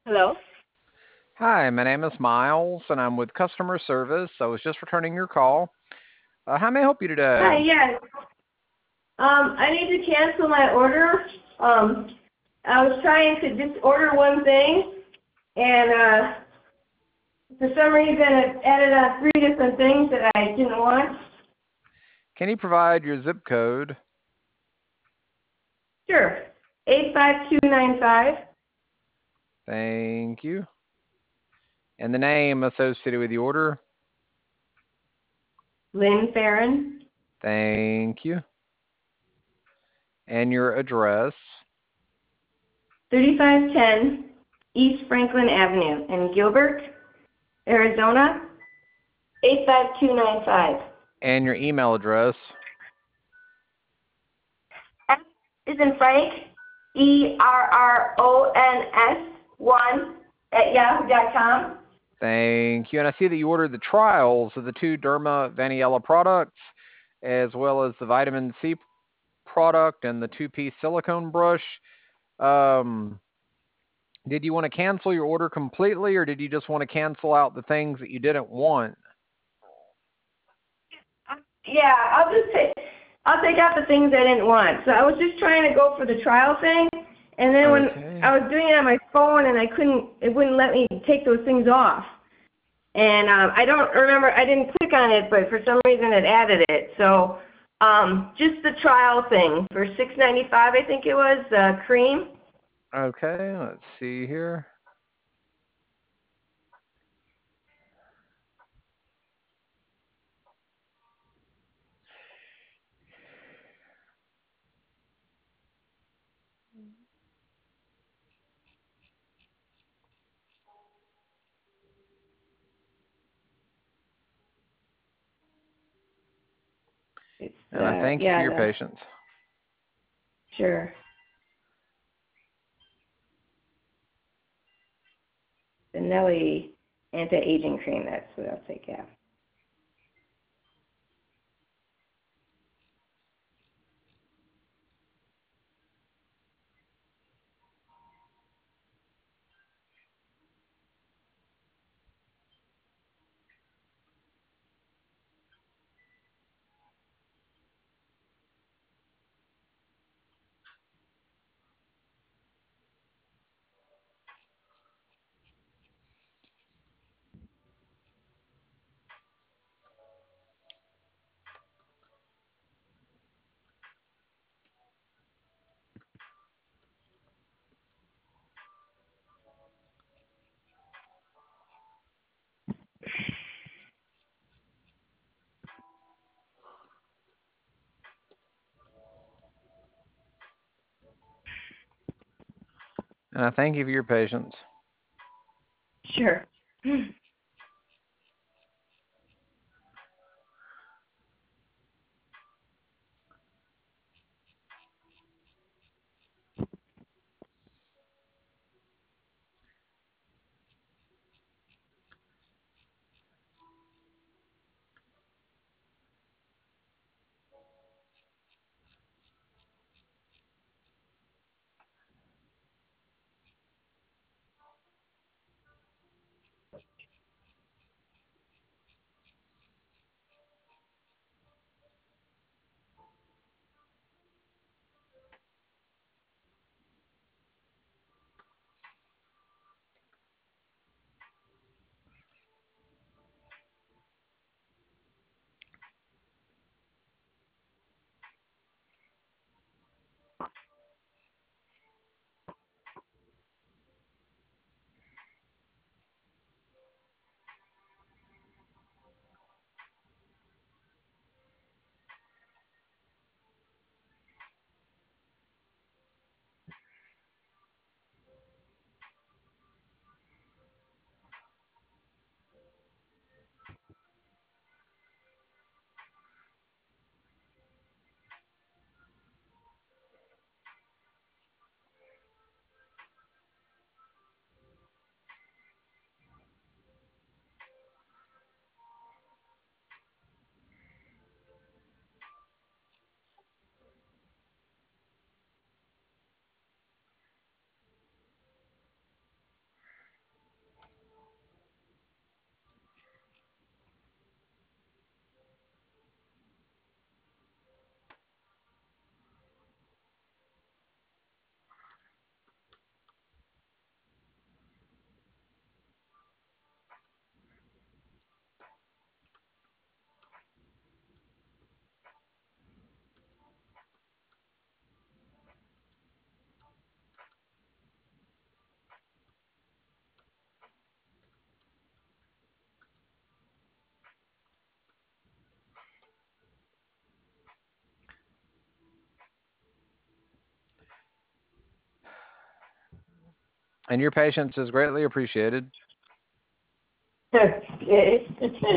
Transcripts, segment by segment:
Hello. Hi, my name is Miles, and I'm with customer service. I was just returning your call. How may I help you Hi, today? yes. I need to cancel my order. I was trying to just order one thing, and for some reason it added on three different things that I didn't want. Can you provide your zip code? Sure. 85295. Thank you. And the name associated with the order? Lynn Farron. Thank you. And your address? 3510 East Franklin Avenue in Gilbert, Arizona. 85295. And your email address? F is in Frank. ERRONS1 at yahoo.com. Thank you. And I see that you ordered the trials of the two Derma Vaniella products, as well as the vitamin C product and the two-piece silicone brush. Um, Did you want to cancel your order completely, or did you just want to cancel out the things that you didn't want? Yeah, I'll take out the things I didn't want. So I was just trying to go for the trial thing, and then when Okay. I was doing it on my phone and it wouldn't let me take those things off. And I don't remember, I didn't click on it, but for some reason it added it. So just the trial thing for $6.95, I think it was, cream. Okay, let's see here. It's And I thank you for your patience. sure, the Nelly anti-aging cream. That's what I'll take out. And I thank you for your patience. Sure. And your patience is greatly appreciated. Okay.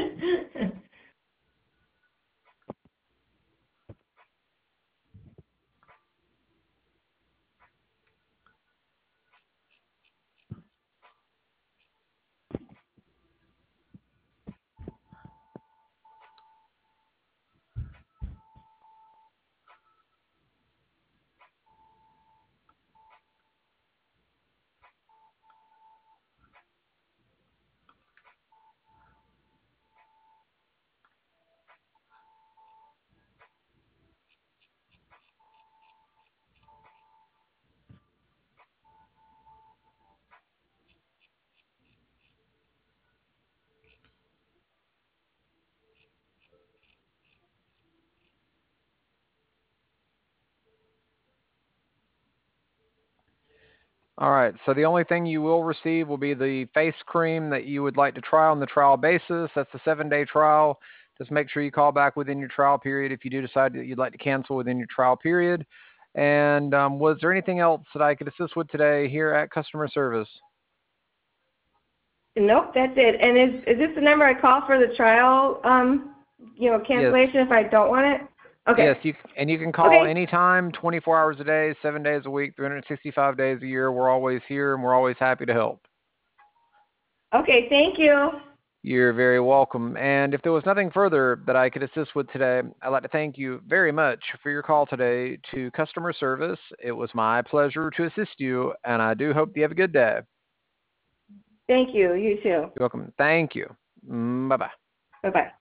All right, so the only thing you will receive will be the face cream that you would like to try on the trial basis. That's a 7-day trial. Just make sure you call back within your trial period if you do decide that you'd like to cancel within your trial period. And was there anything else that I could assist with today here at customer service? Nope, that's it. And is this the number I call for the trial, cancellation Yes. if I don't want it? Yes, Okay. you can call Okay. anytime, 24 hours a day, 7 days a week, 365 days a year. We're always here and we're always happy to help. Okay, thank you. You're very welcome. And if there was nothing further that I could assist with today, I'd like to thank you very much for your call today to customer service. It was my pleasure to assist you, and I do hope you have a good day. Thank you. You too. You're welcome. Thank you. Bye-bye. Bye-bye.